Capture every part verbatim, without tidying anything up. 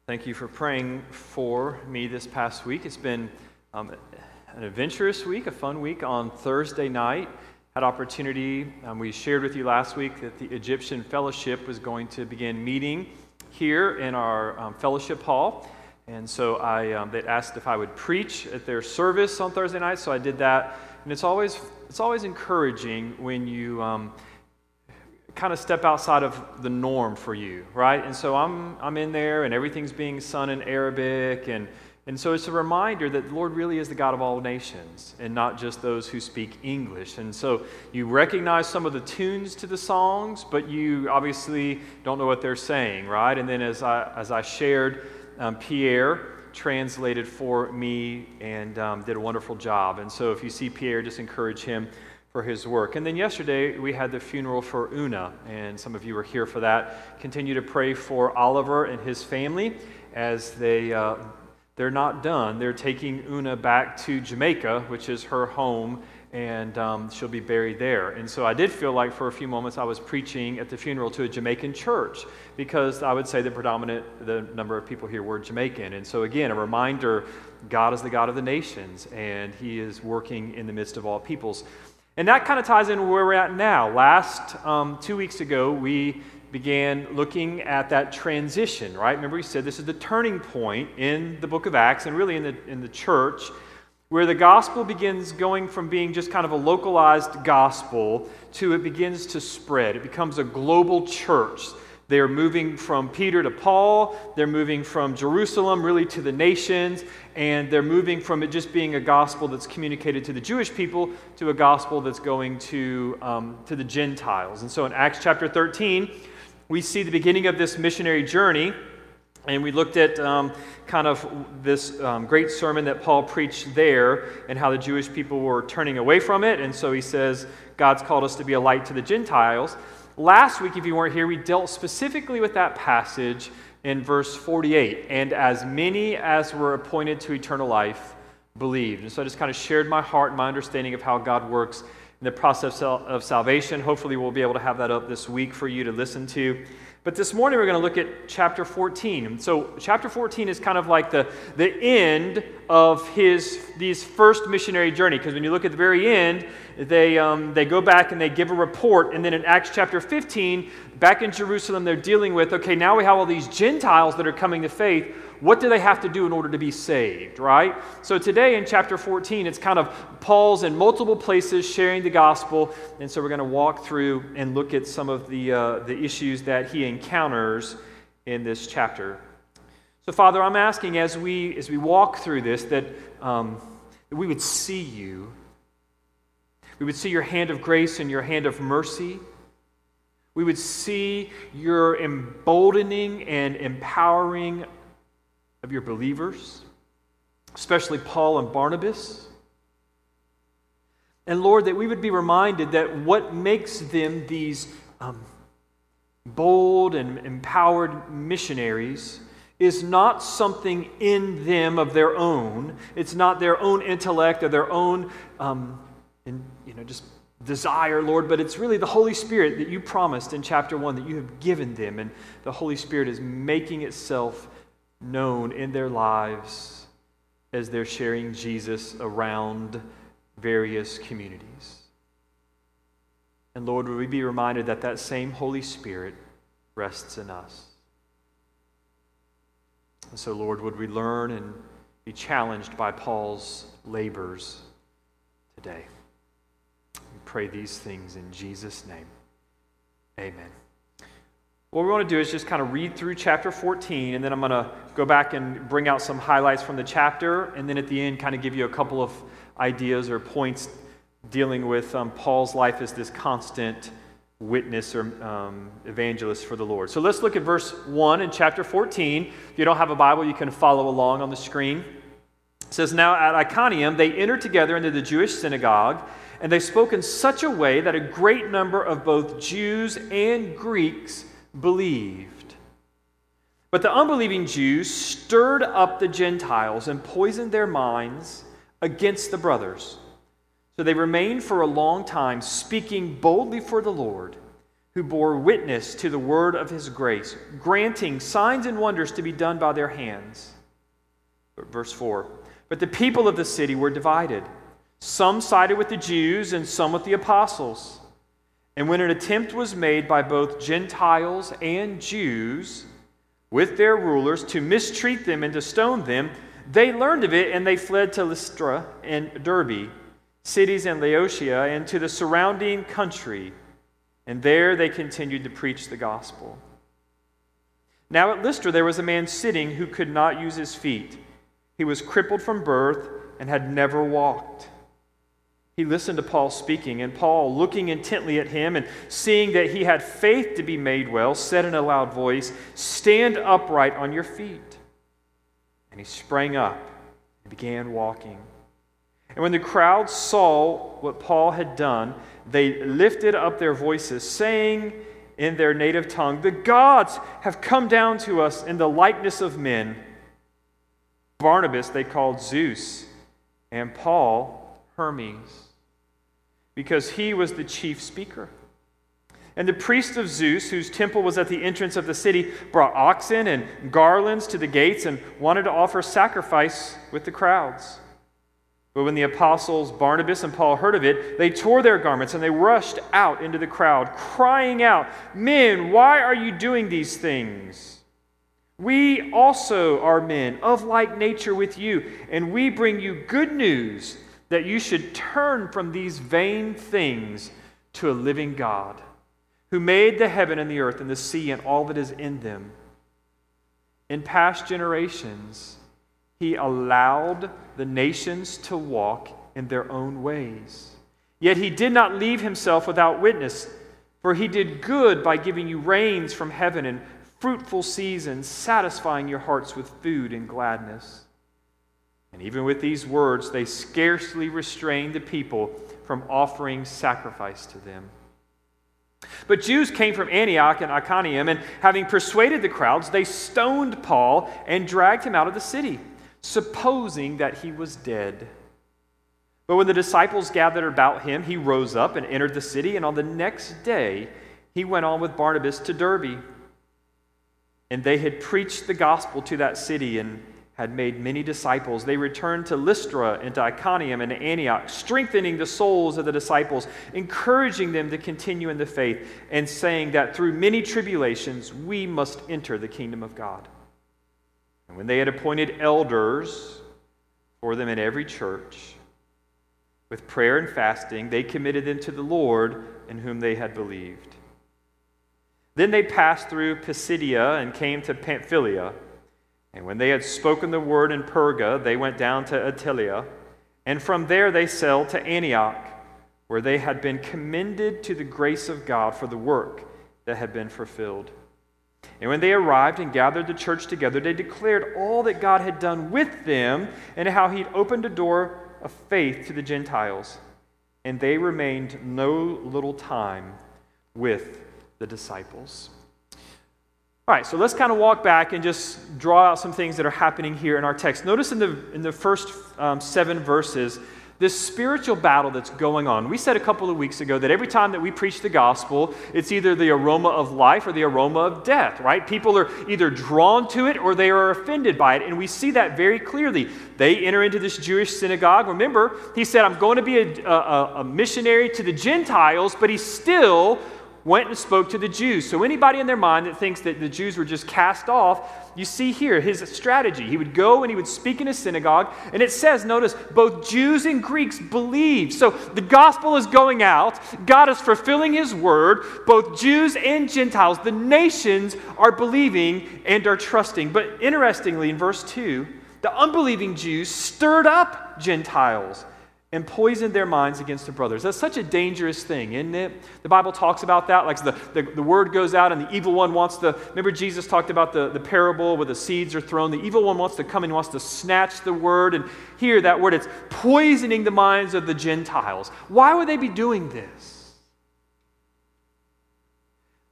Thank you for praying for me this past week. It's been um, an adventurous week, a fun week. On Thursday night, had opportunity, um, we shared with you last week that the Egyptian Fellowship was going to begin meeting here in our um, fellowship hall. And so I, um, they asked if I would preach at their service on Thursday night, so I did that. And it's always, it's always encouraging when you um, kind of step outside of the norm for you, right? And so I'm I'm in there, and everything's being sung in Arabic, and and so it's a reminder that the Lord really is the God of all nations, and not just those who speak English. And so you recognize some of the tunes to the songs, but you obviously don't know what they're saying, right? And then as I as I shared, um, Pierre translated for me and um, did a wonderful job. And so if you see Pierre, just encourage him for his work. And then yesterday we had the funeral for Una, and some of you were here for that. Continue to pray for Oliver and his family as they uh, they're not done. They're taking Una back to Jamaica, which is her home, and um, she'll be buried there. And so I did feel like for a few moments I was preaching at the funeral to a Jamaican church, because I would say the predominant the number of people here were Jamaican. And so again, a reminder, God is the God of the nations, and He is working in the midst of all peoples. And that kind of ties in where we're at now. Last um, two weeks ago, we began looking at that transition, right? Remember we said this is the turning point in the book of Acts, and really in the in the church, where the gospel begins going from being just kind of a localized gospel to it begins to spread. It becomes a global church. They're moving from Peter to Paul, they're moving from Jerusalem really to the nations, and they're moving from it just being a gospel that's communicated to the Jewish people to a gospel that's going to, um, to the Gentiles. And so in Acts chapter thirteen, we see the beginning of this missionary journey, and we looked at um, kind of this um, great sermon that Paul preached there and how the Jewish people were turning away from it, and so he says, God's called us to be a light to the Gentiles. Last week, if you weren't here, we dealt specifically with that passage in verse forty-eight. And as many as were appointed to eternal life believed. And so I just kind of shared my heart and my understanding of how God works in the process of salvation. Hopefully we'll be able to have that up this week for you to listen to. But this morning we're going to look at chapter fourteen. And so chapter fourteen is kind of like the, the end of his these first missionary journey. Because when you look at the very end, they um, they go back and they give a report. And then in Acts chapter fifteen, back in Jerusalem, they're dealing with, okay, now we have all these Gentiles that are coming to faith. What do they have to do in order to be saved, right? So today in chapter fourteen, it's kind of Paul's in multiple places sharing the gospel. And so we're going to walk through and look at some of the uh, the issues that he encounters in this chapter. So Father, I'm asking as we as we walk through this that, um, that we would see you. We would see your hand of grace and your hand of mercy. We would see your emboldening and empowering of your believers, especially Paul and Barnabas. And Lord, that we would be reminded that what makes them these um, bold and empowered missionaries is not something in them of their own. It's not their own intellect or their own, um, in, you know, just desire, Lord, but it's really the Holy Spirit that you promised in chapter one that you have given them, and the Holy Spirit is making itself known in their lives as they're sharing Jesus around various communities. And Lord, would we be reminded that that same Holy Spirit rests in us. And so, Lord, would we learn and be challenged by Paul's labors today. We pray these things in Jesus' name. Amen. What we want to do is just kind of read through chapter fourteen, and then I'm going to go back and bring out some highlights from the chapter, and then at the end kind of give you a couple of ideas or points dealing with um, Paul's life as this constant witness or um, evangelist for the Lord. So let's look at verse one in chapter fourteen. If you don't have a Bible, you can follow along on the screen. It says, "Now at Iconium they entered together into the Jewish synagogue, and they spoke in such a way that a great number of both Jews and Greeks believed. But the unbelieving Jews stirred up the Gentiles and poisoned their minds against the brothers. So they remained for a long time, speaking boldly for the Lord, who bore witness to the word of his grace, granting signs and wonders to be done by their hands. Verse four. But the people of the city were divided. Some sided with the Jews and some with the apostles. And when an attempt was made by both Gentiles and Jews with their rulers to mistreat them and to stone them, they learned of it and they fled to Lystra and Derbe, cities in Laodicea, and to the surrounding country. And there they continued to preach the gospel. Now at Lystra there was a man sitting who could not use his feet. He was crippled from birth and had never walked. He listened to Paul speaking, and Paul, looking intently at him and seeing that he had faith to be made well, said in a loud voice, "Stand upright on your feet." And he sprang up and began walking. And when the crowd saw what Paul had done, they lifted up their voices, saying in their native tongue, "The gods have come down to us in the likeness of men." Barnabas they called Zeus, and Paul Hermes, because he was the chief speaker. And the priest of Zeus, whose temple was at the entrance of the city, brought oxen and garlands to the gates and wanted to offer sacrifice with the crowds. But when the apostles Barnabas and Paul heard of it, they tore their garments and they rushed out into the crowd, crying out, "Men, why are you doing these things? We also are men of like nature with you, and we bring you good news that you should turn from these vain things to a living God, who made the heaven and the earth and the sea and all that is in them. In past generations, He allowed the nations to walk in their own ways. Yet He did not leave Himself without witness, for He did good by giving you rains from heaven and fruitful seasons, satisfying your hearts with food and gladness." And even with these words, they scarcely restrained the people from offering sacrifice to them. But Jews came from Antioch and Iconium, and having persuaded the crowds, they stoned Paul and dragged him out of the city, supposing that he was dead. But when the disciples gathered about him, he rose up and entered the city, and on the next day he went on with Barnabas to Derbe. And they had preached the gospel to that city and had made many disciples. They returned to Lystra and to Iconium and to Antioch, strengthening the souls of the disciples, encouraging them to continue in the faith, and saying that through many tribulations we must enter the kingdom of God. And when they had appointed elders for them in every church, with prayer and fasting, they committed them to the Lord in whom they had believed. Then they passed through Pisidia and came to Pamphylia. And when they had spoken the word in Perga, they went down to Attalia. And from there they sailed to Antioch, where they had been commended to the grace of God for the work that had been fulfilled. And when they arrived and gathered the church together, they declared all that God had done with them and how He'd opened a door of faith to the Gentiles. And they remained no little time with the disciples. All right, so let's kind of walk back and just draw out some things that are happening here in our text. Notice in the in the first um, seven verses, this spiritual battle that's going on. We said a couple of weeks ago that every time that we preach the gospel, it's either the aroma of life or the aroma of death, right? People are either drawn to it or they are offended by it, and we see that very clearly. They enter into this Jewish synagogue. Remember, he said, I'm going to be a, a, a missionary to the Gentiles, but he still went and spoke to the Jews. So anybody in their mind that thinks that the Jews were just cast off, you see here his strategy. He would go and he would speak in a synagogue, and it says, notice, both Jews and Greeks believe. So the gospel is going out. God is fulfilling His word. Both Jews and Gentiles, the nations, are believing and are trusting. But interestingly, in verse two, the unbelieving Jews stirred up Gentiles and poisoned their minds against their brothers. That's such a dangerous thing, isn't it? The Bible talks about that, like the, the, the word goes out and the evil one wants to, remember Jesus talked about the, the parable where the seeds are thrown. The evil one wants to come and wants to snatch the word, and here that word, it's poisoning the minds of the Gentiles. Why would they be doing this?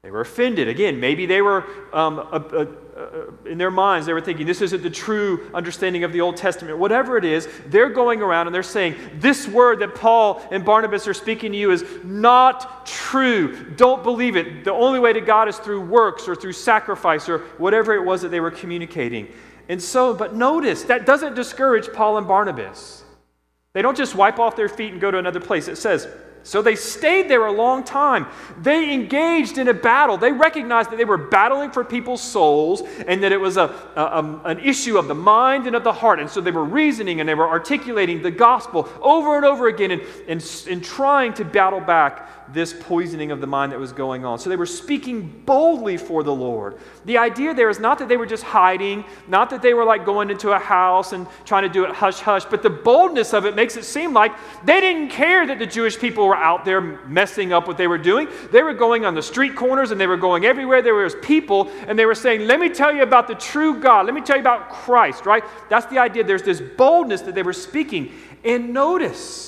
They were offended. Again, maybe they were, um, uh, uh, uh, in their minds, they were thinking, this isn't the true understanding of the Old Testament. Whatever it is, they're going around and they're saying, this word that Paul and Barnabas are speaking to you is not true. Don't believe it. The only way to God is through works or through sacrifice or whatever it was that they were communicating. And so, but notice, that doesn't discourage Paul and Barnabas. They don't just wipe off their feet and go to another place. It says, so they stayed there a long time. They engaged in a battle. They recognized that they were battling for people's souls and that it was a, a, a, an issue of the mind and of the heart. And so they were reasoning and they were articulating the gospel over and over again and, and, and trying to battle back this poisoning of the mind that was going on. So they were speaking boldly for the Lord. The idea there is not that they were just hiding, not that they were like going into a house and trying to do it hush-hush, but the boldness of it makes it seem like they didn't care that the Jewish people were out there messing up what they were doing. They were going on the street corners and they were going everywhere. There was people and they were saying, let me tell you about the true God. Let me tell you about Christ, right? That's the idea. There's this boldness that they were speaking. And notice,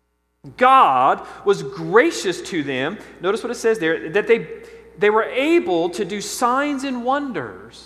God was gracious to them. Notice what it says there, that they, they were able to do signs and wonders.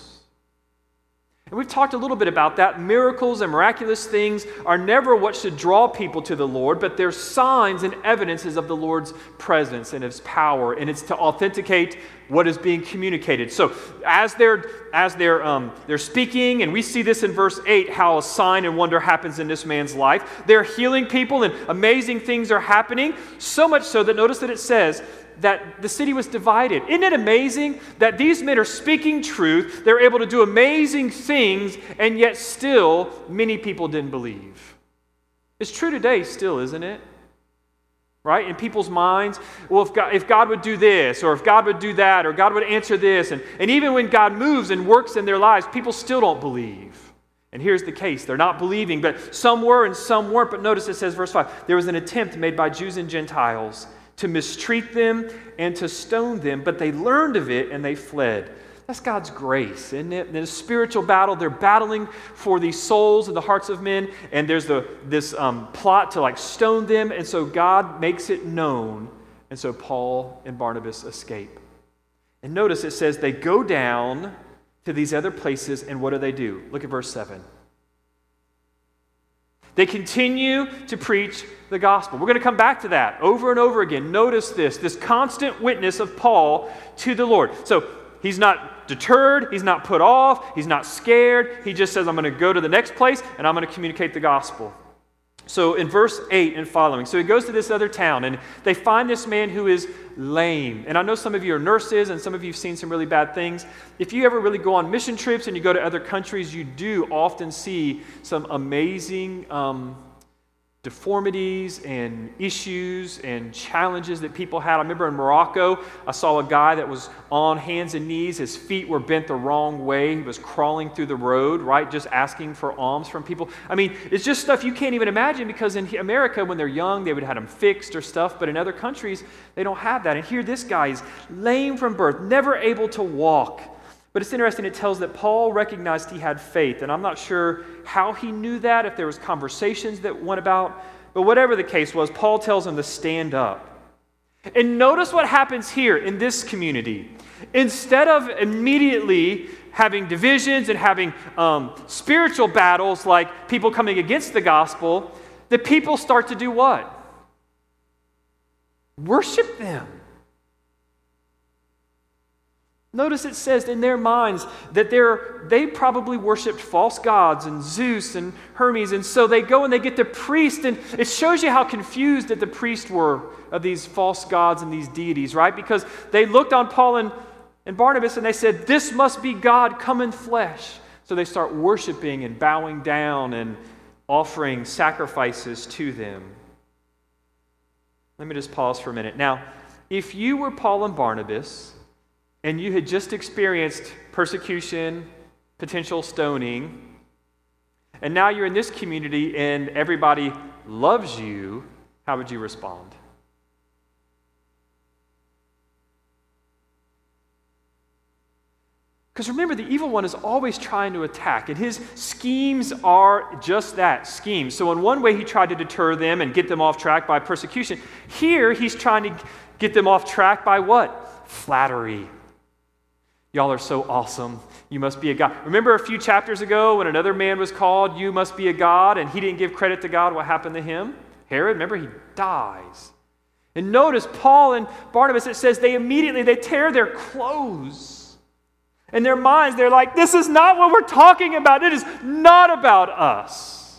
And we've talked a little bit about that. Miracles and miraculous things are never what should draw people to the Lord, but they're signs and evidences of the Lord's presence and His power, and it's to authenticate what is being communicated. So as they're as they're um, they're speaking, and we see this in verse eight, how a sign and wonder happens in this man's life. They're healing people, and amazing things are happening. So much so that notice that it says that the city was divided. Isn't it amazing that these men are speaking truth, they're able to do amazing things, and yet still many people didn't believe? It's true today still, isn't it? Right? In people's minds, well, if God, if God would do this, or if God would do that, or God would answer this, and, and even when God moves and works in their lives, people still don't believe. And here's the case. They're not believing, but some were and some weren't. But notice it says, verse five, there was an attempt made by Jews and Gentiles to mistreat them and to stone them, but they learned of it and they fled. That's God's grace, isn't it? In a spiritual battle, they're battling for the souls and the hearts of men, and there's the, this um, plot to like stone them, and so God makes it known, and so Paul and Barnabas escape. And notice it says they go down to these other places, and what do they do? Look at verse seven. They continue to preach the gospel. We're going to come back to that over and over again. Notice this, this constant witness of Paul to the Lord. So he's not deterred, he's not put off, he's not scared. He just says, I'm going to go to the next place and I'm going to communicate the gospel. So in verse eight and following, so he goes to this other town and they find this man who is lame. And I know some of you are nurses and some of you have seen some really bad things. If you ever really go on mission trips and you go to other countries, you do often see some amazing um, deformities and issues and challenges that people had. I remember in Morocco, I saw a guy that was on hands and knees. His feet were bent the wrong way. He was crawling through the road, right, just asking for alms from people. I mean, it's just stuff you can't even imagine, because in America, when they're young, they would have them fixed or stuff, but in other countries, they don't have that. And here this guy is lame from birth, never able to walk. But it's interesting, it tells that Paul recognized he had faith, and I'm not sure how he knew that, if there was conversations that went about, but whatever the case was, Paul tells him to stand up. And notice what happens here in this community. Instead of immediately having divisions and having um, spiritual battles like people coming against the gospel, the people start to do what? Worship them. Notice it says in their minds that they're, they probably worshipped false gods and Zeus and Hermes, and so they go and they get the priest, and it shows you how confused that the priests were of these false gods and these deities, right? Because they looked on Paul and, and Barnabas and they said, this must be God come in flesh. So they start worshiping and bowing down and offering sacrifices to them. Let me just pause for a minute. Now, if you were Paul and Barnabas, and you had just experienced persecution, potential stoning, and now you're in this community and everybody loves you, how would you respond? Because remember, the evil one is always trying to attack, and his schemes are just that, schemes. So in one way, he tried to deter them and get them off track by persecution. Here, he's trying to get them off track by what? flattery. Y'all are so awesome. You must be a god. Remember a few chapters ago when another man was called, you must be a god, and he didn't give credit to God. What happened to him? Herod, remember, he dies. And notice Paul and Barnabas, it says they immediately, they tear their clothes. In their minds, they're like, this is not what we're talking about. It is not about us.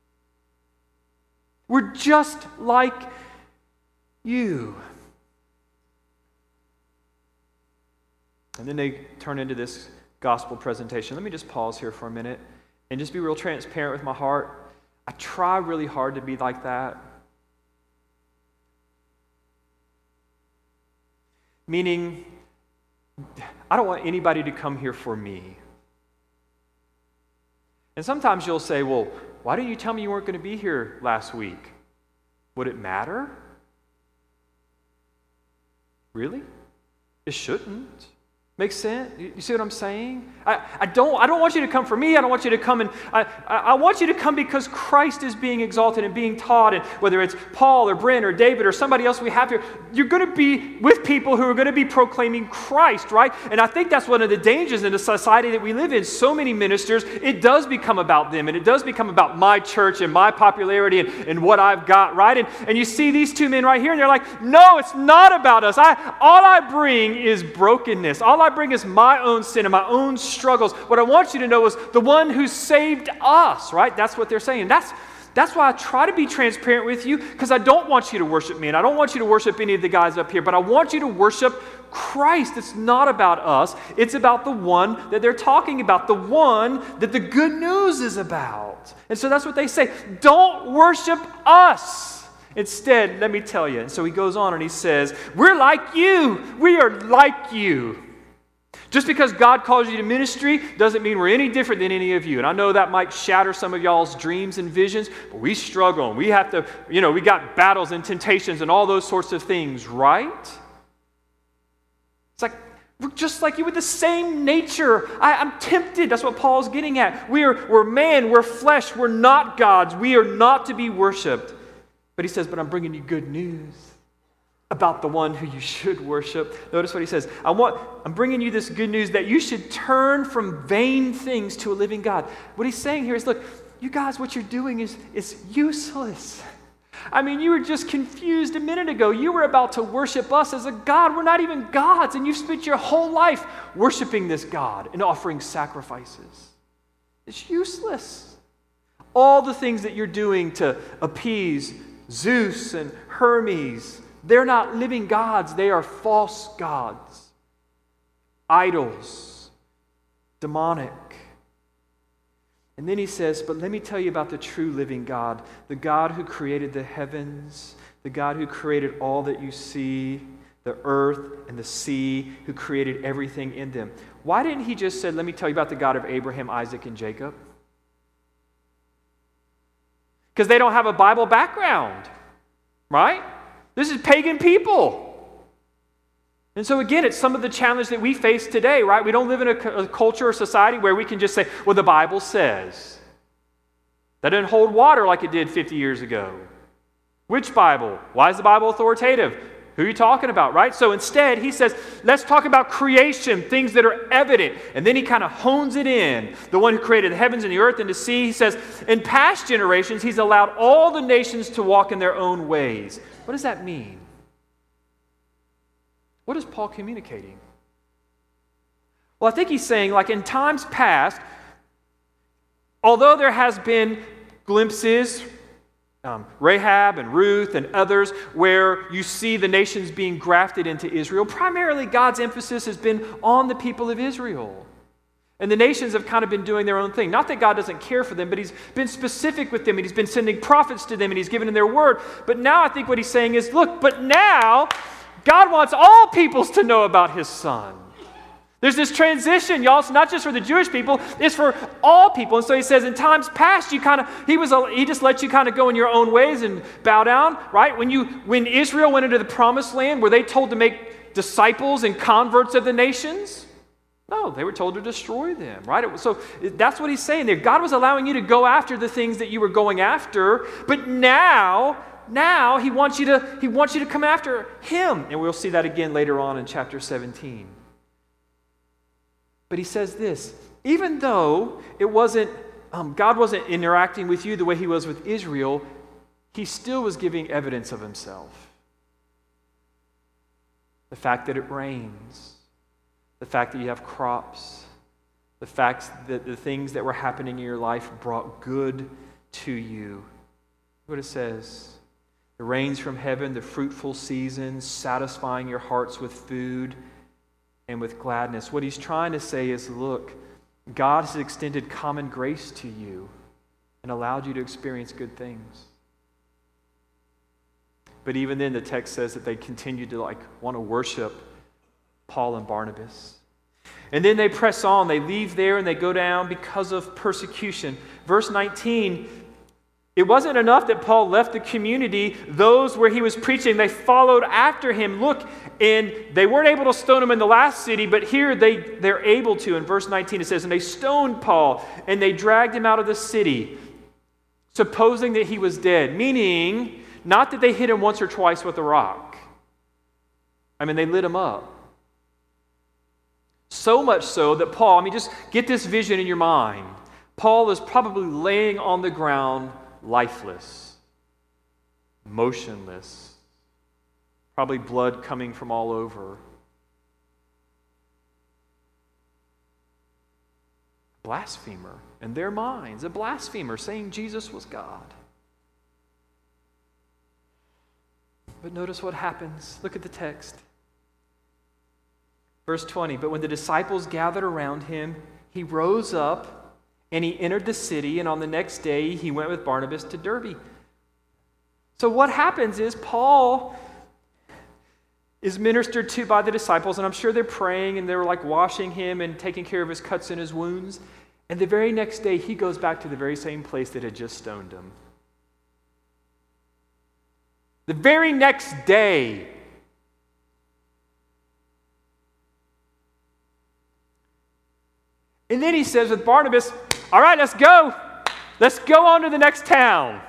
We're just like you. And then they turn into this gospel presentation. Let me just pause here for a minute and just be real transparent with my heart. I try really hard to be like that. Meaning, I don't want anybody to come here for me. And sometimes you'll say, well, why didn't you tell me you weren't going to be here last week? Would it matter? Really? It shouldn't. Makes sense? You see what I'm saying? I, I don't I don't want you to come for me. I don't want you to come and I, I, I want you to come because Christ is being exalted and being taught. And whether it's Paul or Brent or David or somebody else we have here, you're going to be with people who are going to be proclaiming Christ, right? And I think that's one of the dangers in the society that we live in. So many ministers, it does become about them, and it does become about my church and my popularity and, and what I've got, right? And, and you see these two men right here, and they're like, no, it's not about us. I all I bring is brokenness. All I I bring is my own sin and my own struggles. What I want you to know is the one who saved us, right? That's what they're saying. That's, that's why I try to be transparent with you, because I don't want you to worship me, and I don't want you to worship any of the guys up here, but I want you to worship Christ. It's not about us. It's about the one that they're talking about, the one that the good news is about. And so that's what they say. Don't worship us. Instead, let me tell you. And so he goes on and he says, we're like you. We are like you. Just because God calls you to ministry doesn't mean we're any different than any of you. And I know that might shatter some of y'all's dreams and visions, but we struggle and we have to, you know, we got battles and temptations and all those sorts of things, right? It's like, we're just like you with the same nature. I, I'm tempted. That's what Paul's getting at. We're, we're man, we're flesh, we're not gods. We are not to be worshiped. But he says, but I'm bringing you good news about the one who you should worship. Notice what he says. I want, I'm bringing you this good news that you should turn from vain things to a living God. What he's saying here is, look, you guys, what you're doing is, is useless. I mean, you were just confused a minute ago. You were about to worship us as a God. We're not even gods, and you've spent your whole life worshiping this God and offering sacrifices. It's useless. All the things that you're doing to appease Zeus and Hermes, they're not living gods. They are false gods, idols, demonic. And then he says, but let me tell you about the true living God, the God who created the heavens, the God who created all that you see, the earth and the sea, who created everything in them. Why didn't he just say, let me tell you about the God of Abraham, Isaac, and Jacob? Because they don't have a Bible background, right? This is pagan people. And so again, it's some of the challenge that we face today, right? We don't live in a, a culture or society where we can just say, well, the Bible says. That didn't hold water like it did fifty years ago. Which Bible? Why is the Bible authoritative? Who are you talking about, right? So instead, he says, let's talk about creation, things that are evident. And then he kind of hones it in. The one who created the heavens and the earth and the sea, he says, in past generations, he's allowed all the nations to walk in their own ways. What does that mean? What is Paul communicating? Well, I think he's saying, like in times past, although there has been glimpses, um, Rahab and Ruth and others, where you see the nations being grafted into Israel, primarily God's emphasis has been on the people of Israel. And the nations have kind of been doing their own thing. Not that God doesn't care for them, but he's been specific with them, and he's been sending prophets to them, and he's given them their word. But now I think what he's saying is, look, but now God wants all peoples to know about his son. There's this transition, y'all. It's not just for the Jewish people, it's for all people. And so he says, in times past, you kind of, he was, he just let you kind of go in your own ways and bow down, right? When you, when Israel went into the promised land, were they told to make disciples and converts of the nations? No, they were told to destroy them, right? So that's what he's saying there. God was allowing you to go after the things that you were going after, but now now he wants you to, he wants you to come after him. And we'll see that again later on in chapter seventeen. But he says this, even though it wasn't, um, God wasn't interacting with you the way he was with Israel, he still was giving evidence of himself. The fact that it rains, the fact that you have crops, the fact that the things that were happening in your life brought good to you. What it says, the rains from heaven, the fruitful seasons, satisfying your hearts with food and with gladness. What he's trying to say is, look, God has extended common grace to you and allowed you to experience good things. But even then, the text says that they continued to like want to worship Paul and Barnabas. And then they press on. They leave there and they go down because of persecution. Verse nineteen, it wasn't enough that Paul left the community. Those where he was preaching, they followed after him. Look, and they weren't able to stone him in the last city, but here they, they're able to. In verse nineteen, it says, and they stoned Paul, and they dragged him out of the city, supposing that he was dead. Meaning, not that they hit him once or twice with a rock. I mean, they lit him up. So much so that Paul, I mean, just get this vision in your mind. Paul is probably laying on the ground, lifeless, motionless, probably blood coming from all over. Blasphemer in their minds, a blasphemer saying Jesus was God. But notice what happens. Look at the text. Verse twenty, but when the disciples gathered around him, he rose up and he entered the city, and on the next day he went with Barnabas to Derbe. So what happens is Paul is ministered to by the disciples, and I'm sure they're praying and they're like washing him and taking care of his cuts and his wounds. And the very next day he goes back to the very same place that had just stoned him. The very next day. And then he says with Barnabas, all right, let's go. Let's go on to the next town.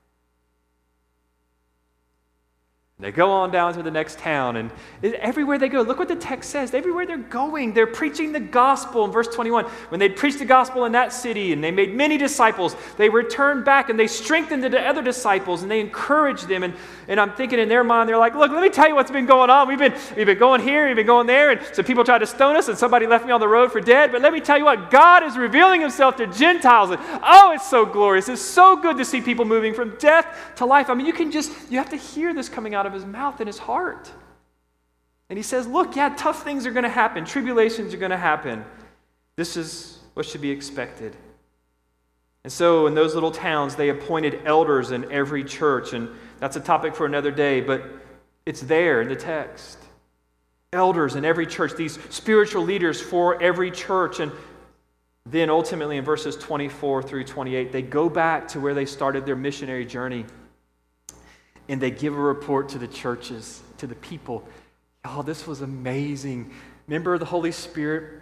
They go on down to the next town, and everywhere they go, look what the text says. Everywhere they're going, they're preaching the gospel. In verse twenty-one, when they preached the gospel in that city and they made many disciples, they returned back and they strengthened the other disciples and they encouraged them. And, and I'm thinking in their mind, they're like, look, let me tell you what's been going on. We've been, we've been going here, we've been going there, and some people tried to stone us, and somebody left me on the road for dead. But let me tell you what, God is revealing himself to Gentiles. And oh, it's so glorious. It's so good to see people moving from death to life. I mean, you can just, you have to hear this coming out of his mouth and his heart. And he says, look, yeah, tough things are going to happen. Tribulations are going to happen. This is what should be expected. And so in those little towns, they appointed elders in every church. And that's a topic for another day, but it's there in the text. Elders in every church, these spiritual leaders for every church. And then ultimately in verses twenty-four through twenty-eight, they go back to where they started their missionary journey. And they give a report to the churches, to the people. Oh, this was amazing. Remember, the Holy Spirit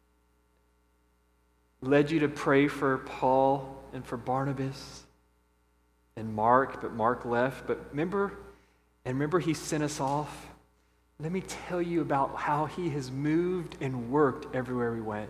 led you to pray for Paul and for Barnabas and Mark, but Mark left. But remember, and remember he sent us off. Let me tell you about how he has moved and worked everywhere we went.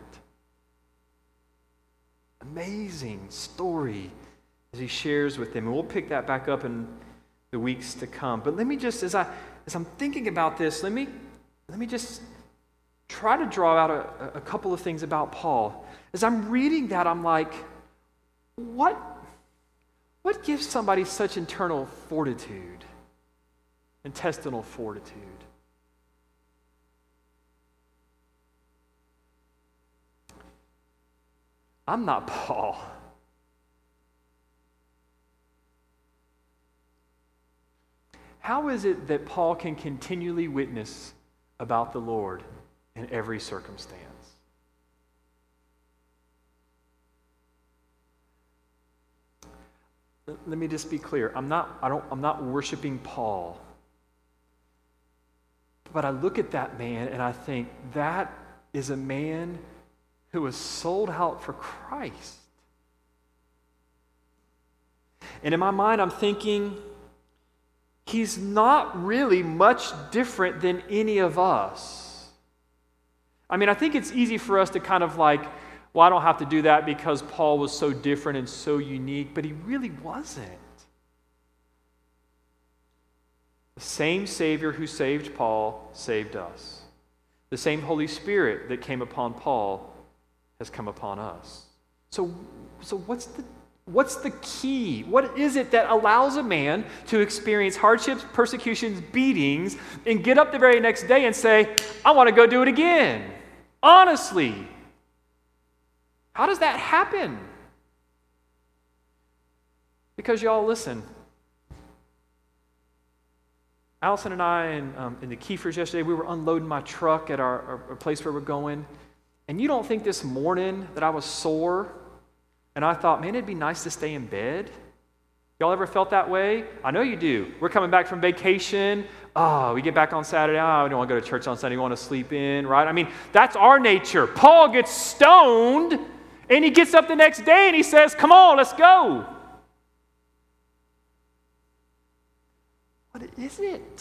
Amazing story as he shares with them. And we'll pick that back up in the weeks to come. But let me just, as I as I'm thinking about this, let me let me just try to draw out a, a couple of things about Paul. As I'm reading that, I'm like, what what gives somebody such internal fortitude, intestinal fortitude? I'm not Paul. How is it that Paul can continually witness about the Lord in every circumstance? Let me just be clear. I'm not, I don't, I'm not worshiping Paul. But I look at that man and I think, that is a man who was sold out for Christ. And in my mind, I'm thinking, he's not really much different than any of us. I mean, I think it's easy for us to kind of like, well, I don't have to do that because Paul was so different and so unique, but he really wasn't. The same Savior who saved Paul saved us. The same Holy Spirit that came upon Paul has come upon us. So, so what's the what's the key? What is it that allows a man to experience hardships, persecutions, beatings, and get up the very next day and say, I want to go do it again? Honestly. How does that happen? Because y'all, listen. Allison and I and um, in the Kiefers yesterday, we were unloading my truck at our, our, our place where we're going. And you don't think this morning that I was sore and I thought, man, it'd be nice to stay in bed? Y'all ever felt that way? I know you do. We're coming back from vacation. Oh, we get back on Saturday. Oh, we don't want to go to church on Sunday. We want to sleep in, right? I mean, that's our nature. Paul gets stoned and he gets up the next day and he says, come on, let's go. What is it?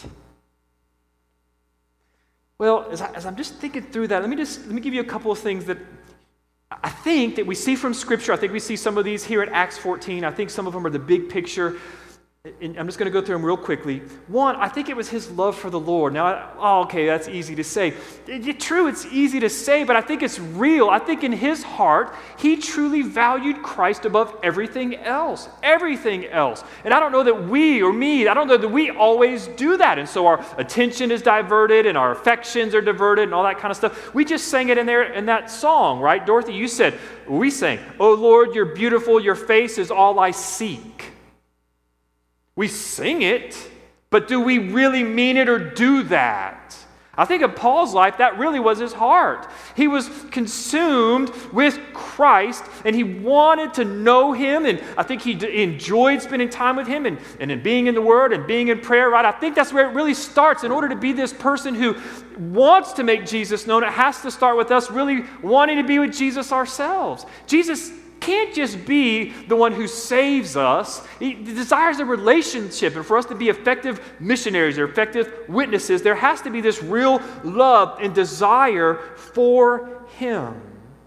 Well, as, I, as I'm just thinking through that, let me just let me give you a couple of things that I think that we see from Scripture. I think we see some of these here in Acts fourteen. I think some of them are the big picture. And I'm just going to go through them real quickly. One, I think it was his love for the Lord. Now, oh, okay, that's easy to say. It, true, it's easy to say, but I think it's real. I think in his heart, he truly valued Christ above everything else. Everything else. And I don't know that we, or me, I don't know that we always do that. And so our attention is diverted and our affections are diverted and all that kind of stuff. We just sang it in there in that song, right? Dorothy, you said, we sang, "Oh Lord, you're beautiful, your face is all I seek." We sing it, but do we really mean it or do that? I think in Paul's life, that really was his heart. He was consumed with Christ, and he wanted to know him, and I think he d- enjoyed spending time with him and, and in being in the Word and being in prayer, right? I think that's where it really starts. In order to be this person who wants to make Jesus known, it has to start with us really wanting to be with Jesus ourselves. Jesus can't just be the one who saves us. He desires a relationship, and for us to be effective missionaries or effective witnesses, there has to be this real love and desire for him.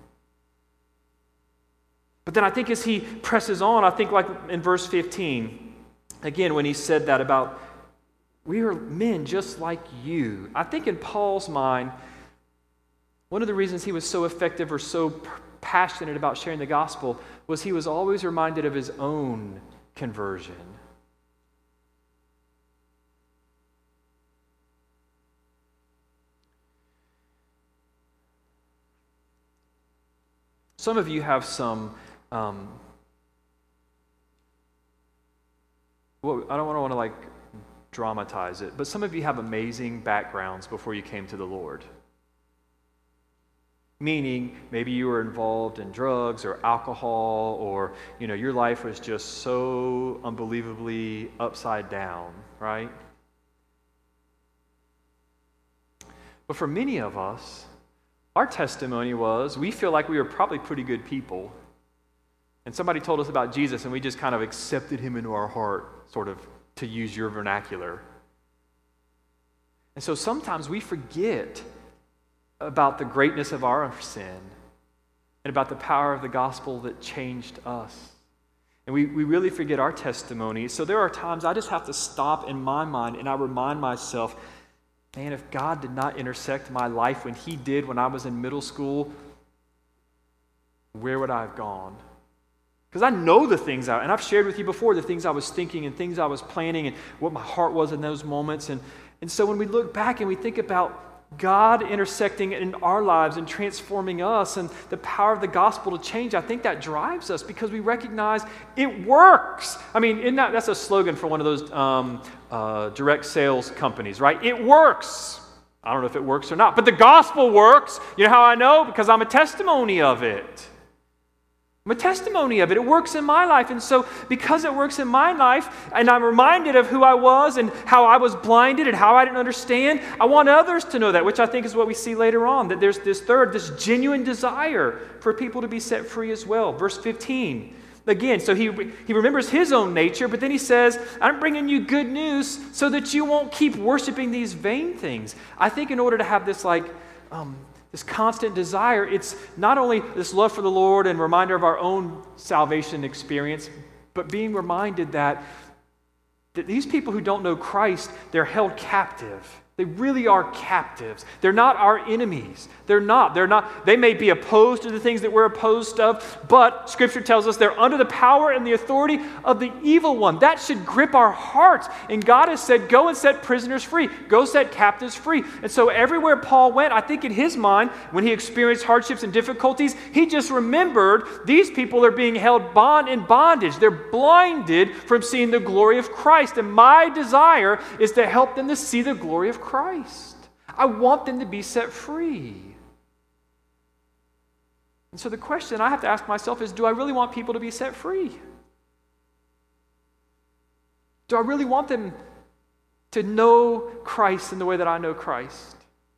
But then I think as he presses on, I think like in verse fifteen, again, when he said that about, we are men just like you. I think in Paul's mind, one of the reasons he was so effective or so passionate about sharing the gospel was he was always reminded of his own conversion. Some of you have some, um, well, I don't want to like dramatize it, but some of you have amazing backgrounds before you came to the Lord. Meaning, maybe you were involved in drugs or alcohol, or, you know, your life was just so unbelievably upside down, right? But for many of us, our testimony was we feel like we were probably pretty good people. And somebody told us about Jesus, and we just kind of accepted him into our heart, sort of, to use your vernacular. And so sometimes we forget about the greatness of our sin and about the power of the gospel that changed us. And we, we really forget our testimony. So there are times I just have to stop in my mind and I remind myself, man, if God did not intersect my life when he did when I was in middle school, where would I have gone? Because I know the things I, and I've shared with you before, the things I was thinking and things I was planning and what my heart was in those moments. And, and so when we look back and we think about God intersecting in our lives and transforming us and the power of the gospel to change, I think that drives us because we recognize it works. I mean, isn't that, that's a slogan for one of those um, uh, direct sales companies, right? It works. I don't know if it works or not, but the gospel works. You know how I know? Because I'm a testimony of it. I'm a testimony of it. It works in my life. And so because it works in my life, and I'm reminded of who I was and how I was blinded and how I didn't understand, I want others to know that, which I think is what we see later on, that there's this third, this genuine desire for people to be set free as well. Verse fifteen, Again, so he, he remembers his own nature, but then he says, I'm bringing you good news so that you won't keep worshiping these vain things. I think in order to have this like um, this constant desire, it's not only this love for the Lord and reminder of our own salvation experience, but being reminded that, that these people who don't know Christ, they're held captive. They really are captives. They're not our enemies. They're not. They're not. They may be opposed to the things that we're opposed of, but Scripture tells us they're under the power and the authority of the evil one. That should grip our hearts. And God has said, go and set prisoners free. Go set captives free. And so everywhere Paul went, I think in his mind, when he experienced hardships and difficulties, he just remembered these people are being held bond in bondage. They're blinded from seeing the glory of Christ. And my desire is to help them to see the glory of Christ. Christ. I want them to be set free. And so the question I have to ask myself is, do I really want people to be set free? Do I really want them to know Christ in the way that I know Christ?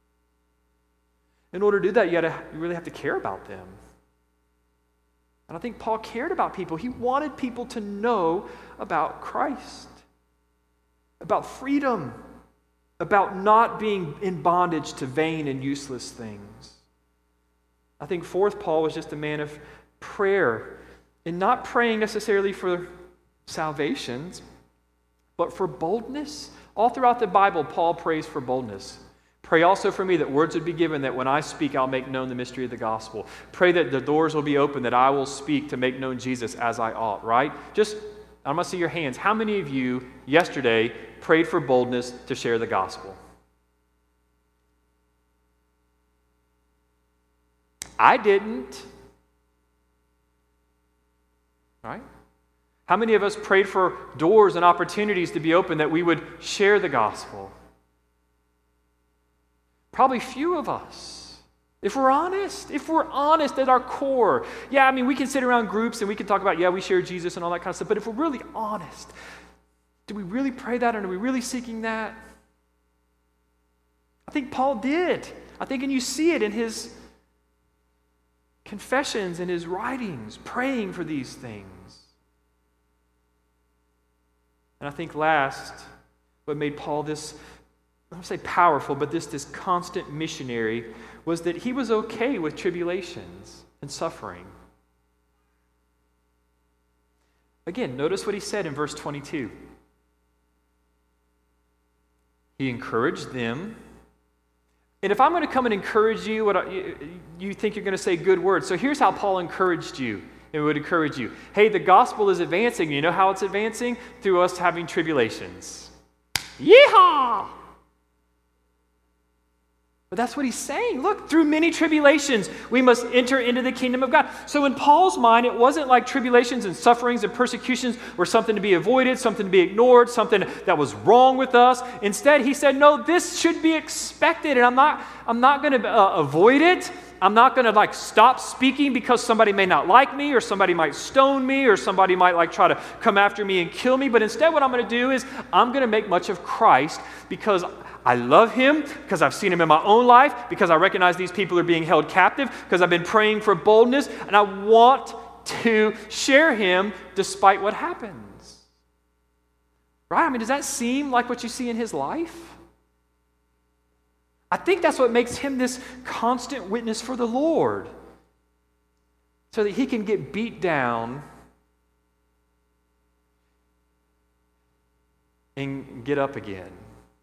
In order to do that, you, gotta, you really have to care about them. And I think Paul cared about people. He wanted people to know about Christ, about freedom, about not being in bondage to vain and useless things. I think fourth, Paul was just a man of prayer, and not praying necessarily for salvations, but for boldness. All throughout the Bible, Paul prays for boldness. Pray also for me that words would be given, that when I speak, I'll make known the mystery of the gospel. Pray that the doors will be open, that I will speak to make known Jesus as I ought, right? Just, I'm going to see your hands. How many of you yesterday prayed for boldness to share the gospel? I didn't. Right? How many of us prayed for doors and opportunities to be open that we would share the gospel? Probably few of us. If we're honest, if we're honest at our core. Yeah, I mean, we can sit around groups and we can talk about, yeah, we share Jesus and all that kind of stuff, but if we're really honest, do we really pray that, and are we really seeking that? I think Paul did. I think, and you see it in his confessions and his writings, praying for these things. And I think last, what made Paul this, I don't say powerful, but this, this constant missionary was that he was okay with tribulations and suffering. Again, notice what he said in verse twenty-two. He encouraged them. And if I'm going to come and encourage you, what I, you, you think you're going to say good words. So here's how Paul encouraged you. It would encourage you. Hey, the gospel is advancing. You know how it's advancing? Through us having tribulations. Yeehaw! But that's what he's saying. Look, through many tribulations, we must enter into the kingdom of God. So in Paul's mind, it wasn't like tribulations and sufferings and persecutions were something to be avoided, something to be ignored, something that was wrong with us. Instead, he said, no, this should be expected, and I'm not, I'm not going to uh, avoid it. I'm not going to like stop speaking because somebody may not like me, or somebody might stone me, or somebody might like try to come after me and kill me. But instead, what I'm going to do is I'm going to make much of Christ because I love him, because I've seen him in my own life, because I recognize these people are being held captive, because I've been praying for boldness, and I want to share him despite what happens. Right? I mean, does that seem like what you see in his life? I think that's what makes him this constant witness for the Lord, so that he can get beat down and get up again.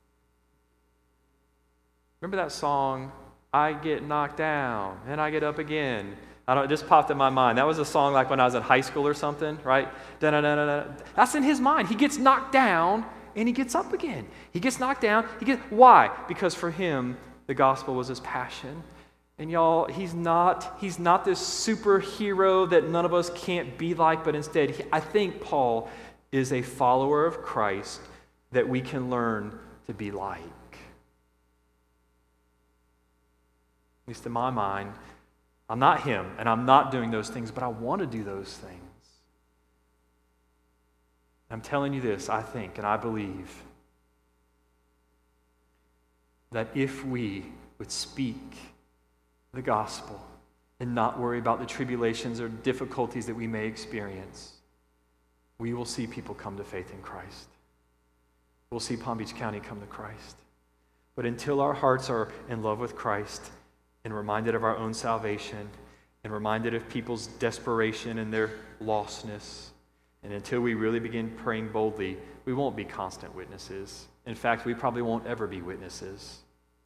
Remember that song, I get knocked down and I get up again? I don't, it just popped in my mind. That was a song like when I was in high school or something, right? Da-da-da-da-da. That's in his mind. He gets knocked down and he gets up again. He gets knocked down. He gets, why? Because for him, the gospel was his passion. And y'all, he's not, he's not this superhero that none of us can't be like, but instead, he, I think Paul is a follower of Christ that we can learn to be like. At least in my mind, I'm not him, and I'm not doing those things, but I want to do those things. I'm telling you this, I think, and I believe, that if we would speak the gospel and not worry about the tribulations or difficulties that we may experience, we will see people come to faith in Christ. We'll see Palm Beach County come to Christ. But until our hearts are in love with Christ and reminded of our own salvation and reminded of people's desperation and their lostness, and until we really begin praying boldly, we won't be constant witnesses. In fact, we probably won't ever be witnesses.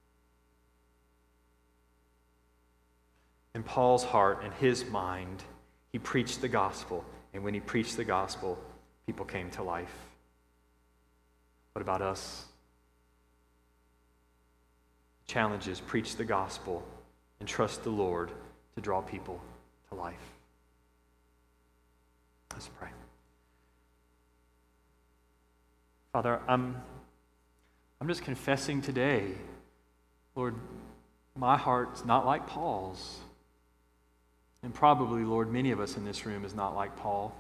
In Paul's heart and his mind, he preached the gospel. And when he preached the gospel, people came to life. What about us? Challenge is preach the gospel and trust the Lord to draw people to life. Let's pray. Father, I'm, I'm just confessing today, Lord, my heart's not like Paul's. And probably, Lord, many of us in this room is not like Paul.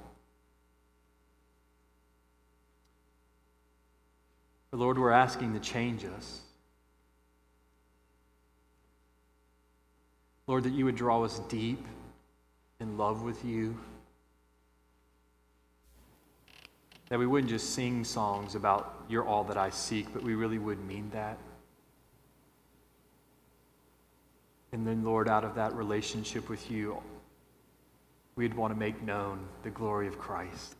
But Lord, we're asking to change us. Lord, that you would draw us deep in love with you. That we wouldn't just sing songs about you're all that I seek, but we really would mean that. And then, Lord, out of that relationship with you, we'd want to make known the glory of Christ.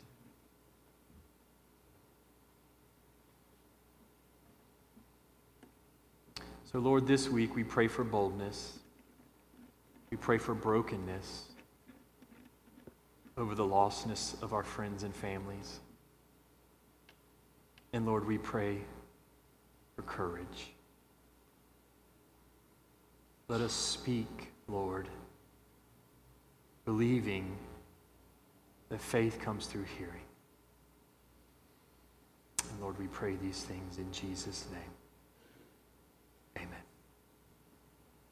So, Lord, this week we pray for boldness. We pray for brokenness over the lostness of our friends and families. And Lord, we pray for courage. Let us speak, Lord, believing that faith comes through hearing. And Lord, we pray these things in Jesus' name.